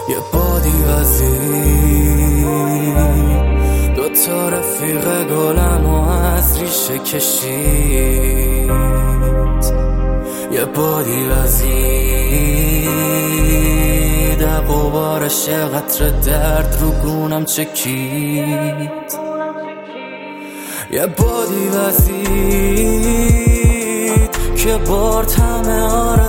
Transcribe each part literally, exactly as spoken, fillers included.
یه بادی وزید دو تا رفیق گلم و از ریشه کشید. یه بادی وزید غبارش یه قطره درد رو گونم چکید. یه بادی وزید که برد همه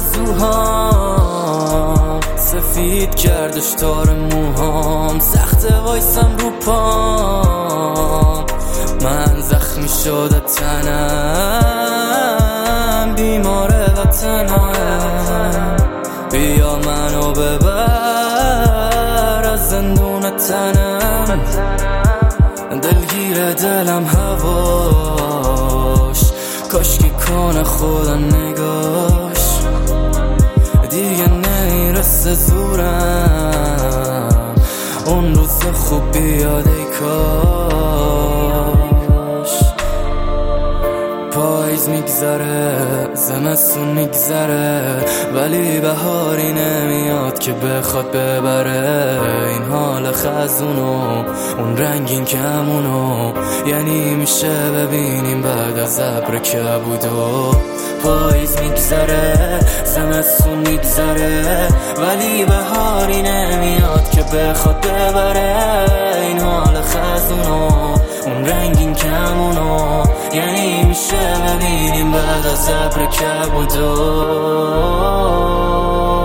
آرزوهام، سفید کردش تار موهام، سخت وایسم رو پام. من زخمی شده تنم، بیماره وطنم، بیا منو ببر از زندون تنم. دلگیر دلم هواش، کاشکی کنه خدا نگاش، دیگه نمیرسه زورم اون روز خوب بیاد ای کاش. پاییز میگذره، زمستون میگذره، ولی بهاری نمیاد که بخواد ببره این حال خزونو، اون رنگین کمونو. یعنی میشه ببینیم بعد از ابر کبودو. پاییز میگذره، زمستون میگذره، ولی بهاری نمیاد که بخواد ببره این حال خزونو، اون رنگین کمونو. یعنی میشه ببینیم بعد از ابر کبودو.